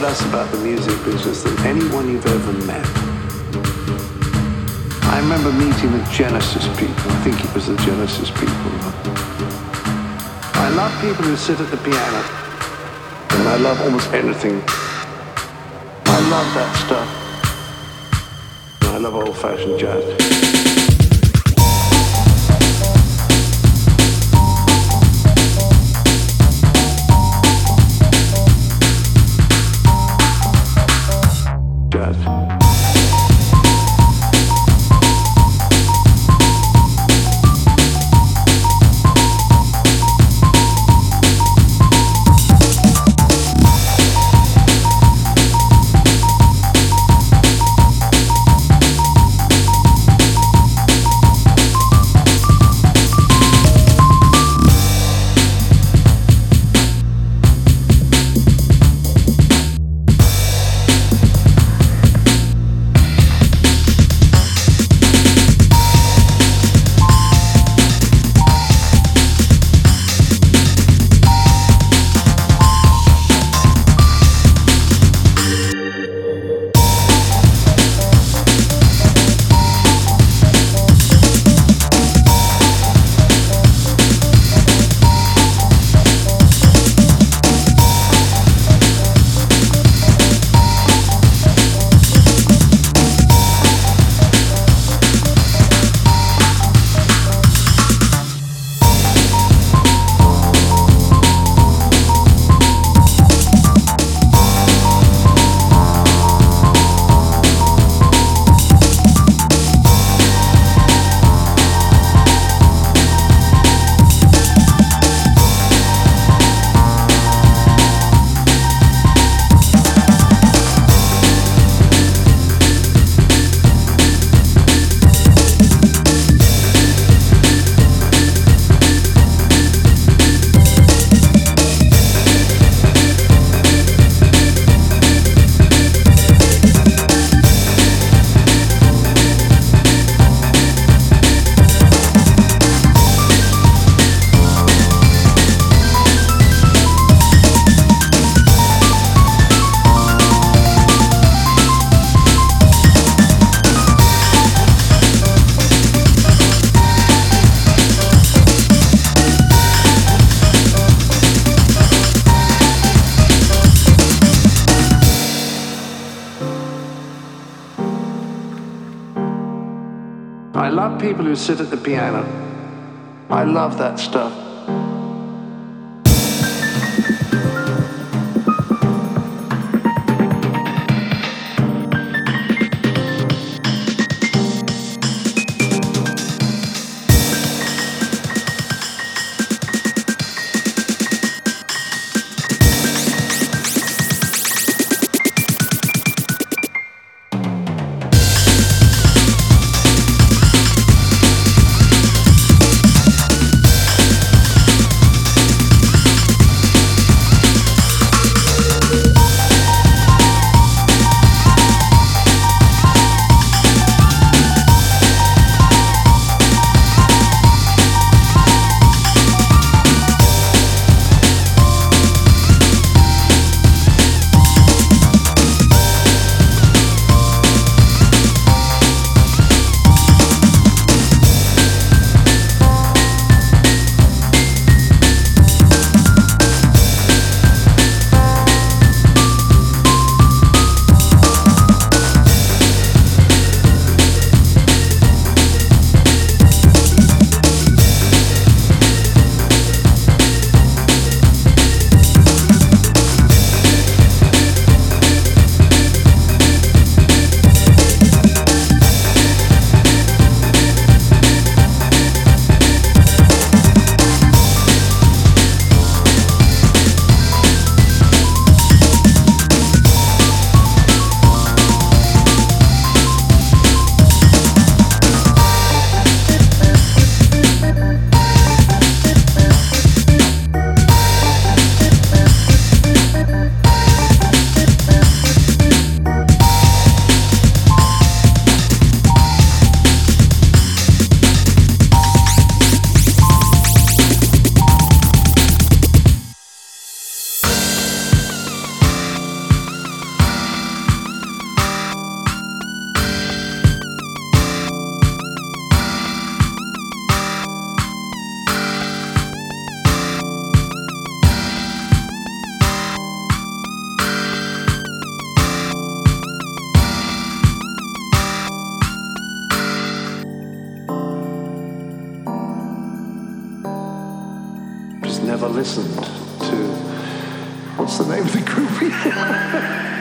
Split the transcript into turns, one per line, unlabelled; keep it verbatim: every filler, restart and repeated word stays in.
less about the music business than anyone you've ever met. I remember meeting the Genesis people. I think it was the Genesis people. I love people who sit at the piano, and I love almost anything. I love that stuff. I love old-fashioned jazz. I love people who sit at the piano. I love that stuff. never listened to, what's the name of the group?